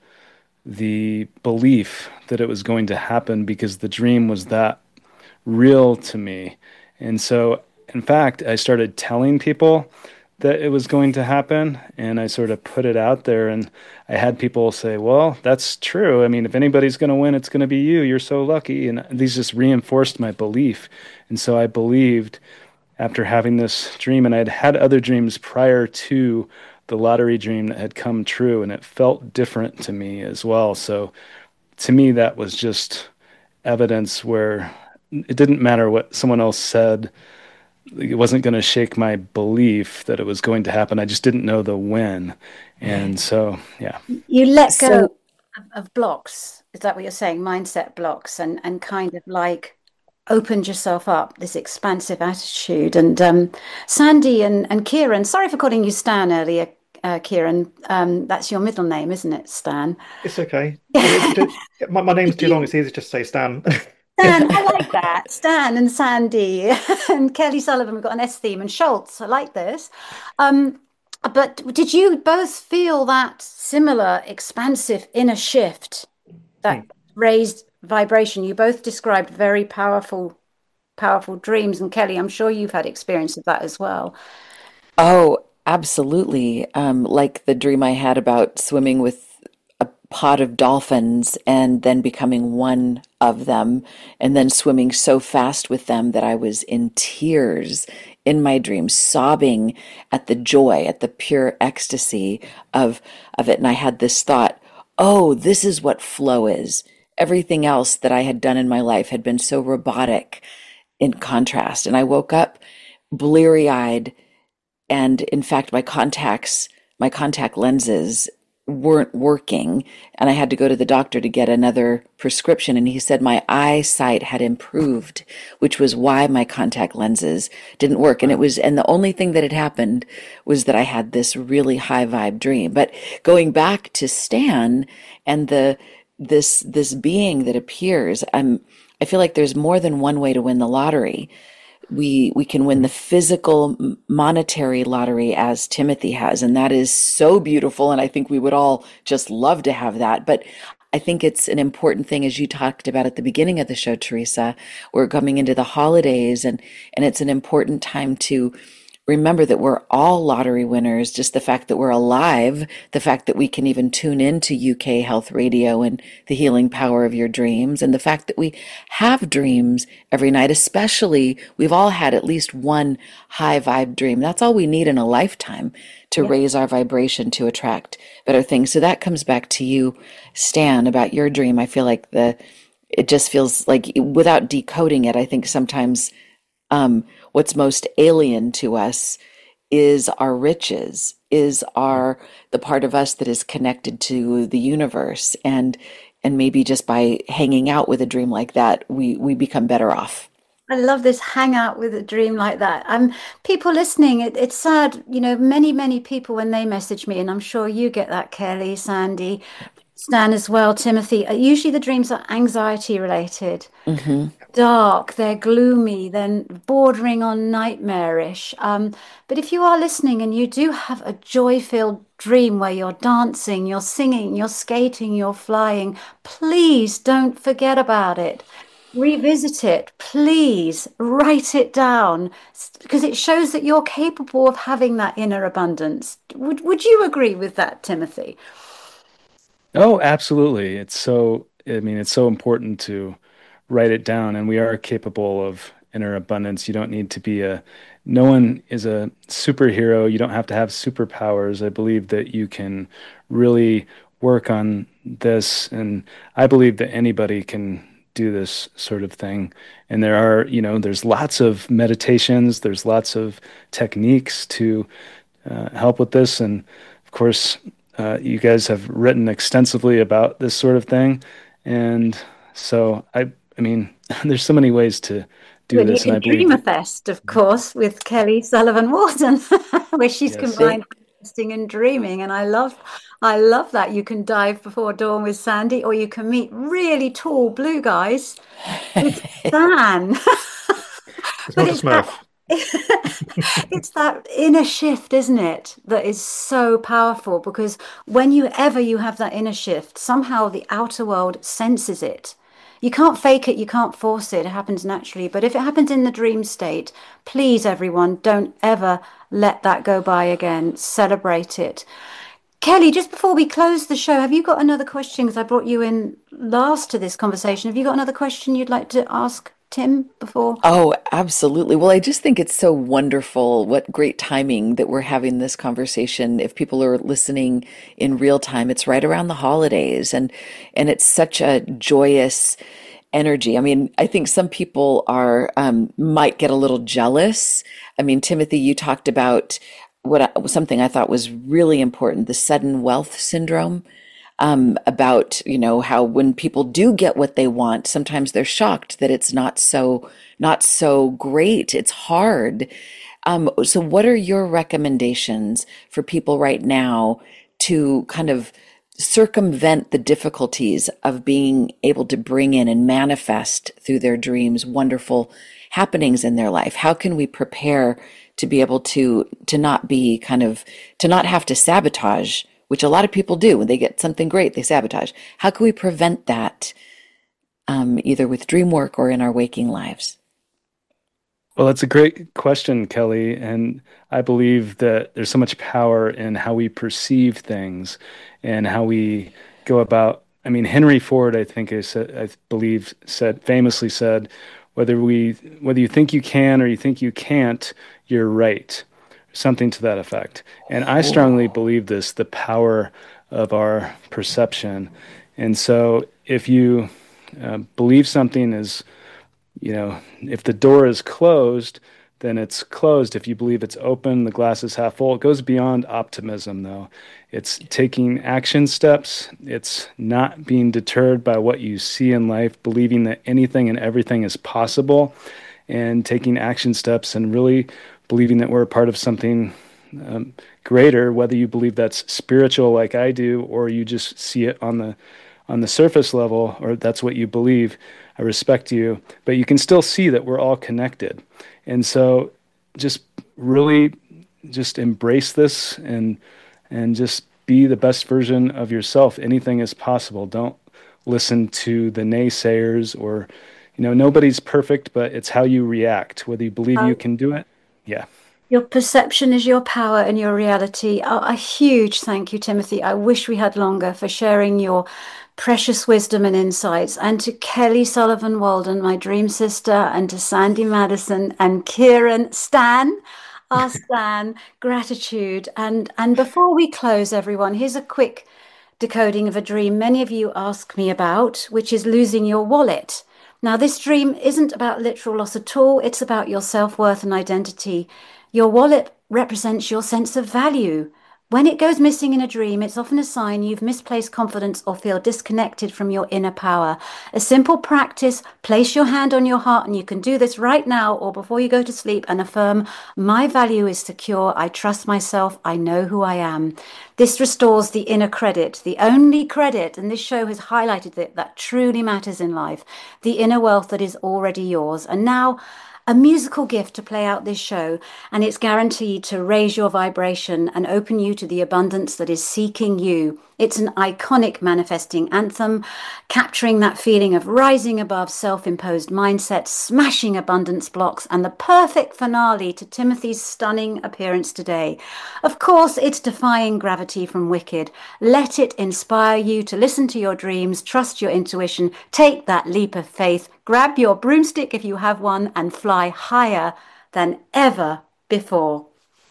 Speaker 2: the belief that it was going to happen because the dream was that real to me. And so, in fact, I started telling people that it was going to happen, and I sort of put it out there, and I had people say, well, that's true. I mean, if anybody's going to win, it's going to be you. You're so lucky. And these just reinforced my belief. And so I believed after having this dream, and I'd had other dreams prior to the lottery dream that had come true, and it felt different to me as well. So to me, that was just evidence where it didn't matter what someone else said. It wasn't going to shake my belief that it was going to happen. I just didn't know the when. And so, yeah.
Speaker 1: You let go
Speaker 11: So,
Speaker 1: of, of blocks. Is that what you're saying? Mindset blocks, and, and kind of like opened yourself up, this expansive attitude. And um, Sandy and, and Kieran, sorry for calling you Stan earlier, uh, Kieran. Um, that's your middle name, isn't it, Stan?
Speaker 10: It's okay. It- it- it- my, my name's too long. It's easy to just say Stan.
Speaker 1: Stan, I like that. Stan and Sandy and Kelly Sullivan, we've got an S theme, and Schultz. I like this. Um, but did you both feel that similar expansive inner shift, that
Speaker 10: Hmm.
Speaker 1: raised vibration? You both described very powerful, powerful dreams. And Kelly, I'm sure you've had experience of that as well.
Speaker 11: oh, absolutely. Um, like the dream I had about swimming with a pod of dolphins and then becoming one of them, and then swimming so fast with them that I was in tears in my dream, sobbing at the joy, at the pure ecstasy of of it. And I had this thought, oh, this is what flow is. Everything else that I had done in my life had been so robotic in contrast. And I woke up bleary-eyed, and in fact, my contacts, my contact lenses weren't working, and I had to go to the doctor to get another prescription, and he said my eyesight had improved, which was why my contact lenses didn't work. And it was, and the only thing that had happened was that I had this really high vibe dream. But going back to Stan and the this this being that appears, I'm I feel like there's more than one way to win the lottery. We we can win the physical monetary lottery as Timothy has, and that is so beautiful, and I think we would all just love to have that. But I think it's an important thing, as you talked about at the beginning of the show, Teresa. We're coming into the holidays, and and it's an important time to remember that we're all lottery winners. Just the fact that we're alive, the fact that we can even tune into U K Health Radio and the healing power of your dreams, and the fact that we have dreams every night, especially we've all had at least one high vibe dream. That's all we need in a lifetime to yeah. raise our vibration to attract better things. So that comes back to you, Stan, about your dream. I feel like the, it just feels like, without decoding it, I think sometimes um, what's most alien to us is our riches, is our the part of us that is connected to the universe, and and maybe just by hanging out with a dream like that, we we become better off.
Speaker 1: I love this hang out with a dream like that. Um, people listening, it, it's sad, you know, many, many people when they message me, and I'm sure you get that, Kelly, Sandy, Stan as well, Timothy. uh, Usually the dreams are anxiety related,
Speaker 11: Mm-hmm.
Speaker 1: dark, they're gloomy, then bordering on nightmarish. Um, but if you are listening and you do have a joy-filled dream where you're dancing, you're singing, you're skating, you're flying, please don't forget about it. Revisit it, please write it down, s- because it shows that you're capable of having that inner abundance. Would would you agree with that, Timothy?
Speaker 2: Oh, absolutely. It's so, I mean, it's so important to write it down, and we are capable of inner abundance. You don't need to be a, no one is a superhero. You don't have to have superpowers. I believe that you can really work on this, and I believe that anybody can do this sort of thing. And there are, you know, there's lots of meditations, there's lots of techniques to uh, help with this. And of course, uh, you guys have written extensively about this sort of thing. And so I, I mean, there's so many ways to do
Speaker 1: When you
Speaker 2: this. And I
Speaker 1: can
Speaker 2: believe
Speaker 1: Dreamer
Speaker 2: that,
Speaker 1: Fest, of course, with Kelly Sullivan Walton, where she's
Speaker 2: yes,
Speaker 11: See?
Speaker 1: combined fasting and dreaming, and I love, I love that. You can dive before dawn with Sandy, or you can meet really tall blue guys with Stan.
Speaker 10: It's
Speaker 1: But
Speaker 10: not a
Speaker 1: it's that
Speaker 10: Smurf.
Speaker 1: it's that inner shift, isn't it, that is so powerful, because when you ever you have that inner shift, somehow the outer world senses it. You can't fake it, you can't force it, it happens naturally. But if it happens in the dream state, please, everyone, don't ever let that go by again. Celebrate it. Kelly, just before we close the show, have you got another question? Because I brought you in last to this conversation. Have you got another question you'd like to ask Tim before?
Speaker 11: Oh, absolutely. Well, I just think it's so wonderful. What great timing that we're having this conversation. If people are listening in real time, it's right around the holidays, and and it's such a joyous energy. I mean, I think some people are um, might get a little jealous. I mean, Timothy, you talked about what I, something I thought was really important, the sudden wealth syndrome, um, about, you know, how when people do get what they want, sometimes they're shocked that it's not so, not so great. It's hard. Um, so what are your recommendations for people right now to kind of circumvent the difficulties of being able to bring in and manifest through their dreams wonderful happenings in their life? How can we prepare to be able to to not be kind of to not have to sabotage, which a lot of people do when they get something great, they sabotage. How can we prevent that, um, either with dream work or in our waking lives?
Speaker 2: well, that's a great question, Kelly. And I believe that there's so much power in how we perceive things and how we go about. I mean, Henry Ford, I think, I said, I believe, said famously said, whether we, whether you think you can or you think you can't, you're right. Something to that effect. And I strongly believe this, the power of our perception. And so if you uh, believe something is, you know, if the door is closed, then it's closed. If you believe it's open, the glass is half full. It goes beyond optimism, though. It's taking action steps. It's not being deterred by what you see in life, believing that anything and everything is possible, and taking action steps and really believing that we're a part of something um, greater, whether you believe that's spiritual like I do, or you just see it on the on the surface level, or that's what you believe. I respect you, but you can still see that we're all connected. And so just really just embrace this and and just be the best version of yourself. Anything is possible. Don't listen to the naysayers, or, you know, nobody's perfect, but it's how you react, whether you believe um, you can do it. Yeah.
Speaker 1: Your perception is your power and your reality. Oh, a huge thank you, Timothy. I wish we had longer for sharing your precious wisdom and insights. And to Kelly Sullivan Walden, my dream sister, and to Sandy Madison and Kieran Stan, our Stan, gratitude. And, and before we close, everyone, here's a quick decoding of a dream many of you ask me about, which is losing your wallet. Now, this dream isn't about literal loss at all. It's about your self-worth and identity. Your wallet represents your sense of value. When it goes missing in a dream, it's often a sign you've misplaced confidence or feel disconnected from your inner power. A simple practice, place your hand on your heart, and you can do this right now or before you go to sleep, and affirm, my value is secure, I trust myself, I know who I am. This restores the inner credit, the only credit, and this show has highlighted it, that truly matters in life, the inner wealth that is already yours. And now, a musical gift to play out this show, and it's guaranteed to raise your vibration and open you to the abundance that is seeking you. It's an iconic manifesting anthem, capturing that feeling of rising above self-imposed mindsets, smashing abundance blocks, and the perfect finale to Timothy's stunning appearance today. Of course, it's defying gravity from Wicked. Let it inspire you to listen to your dreams, trust your intuition, take that leap of faith, grab your broomstick if you have one, and fly higher than ever before.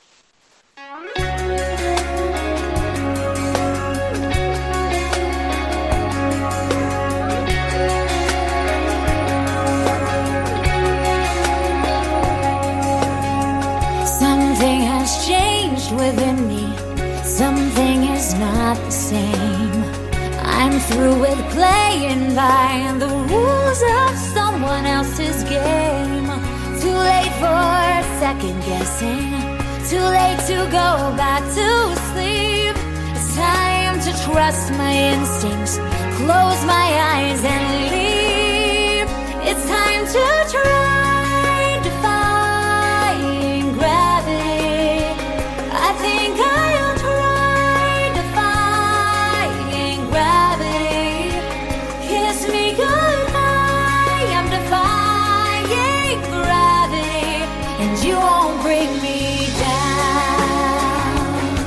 Speaker 12: Something has changed within me. Something is not the same. I'm through with playing by the rules of someone else's game. Too late for second guessing. Too late to go back to sleep. It's time to trust my instincts. Close my eyes and leave. It's time to try defying gravity. I think I'll try defying gravity. Kiss me goodbye. I'm defying gravity, and you won't bring me down.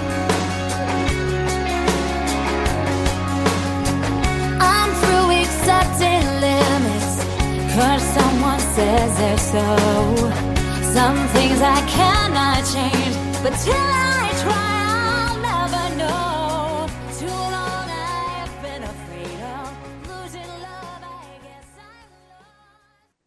Speaker 12: I'm through accepting limits, 'cause someone says they're so. Some things I cannot change, but till I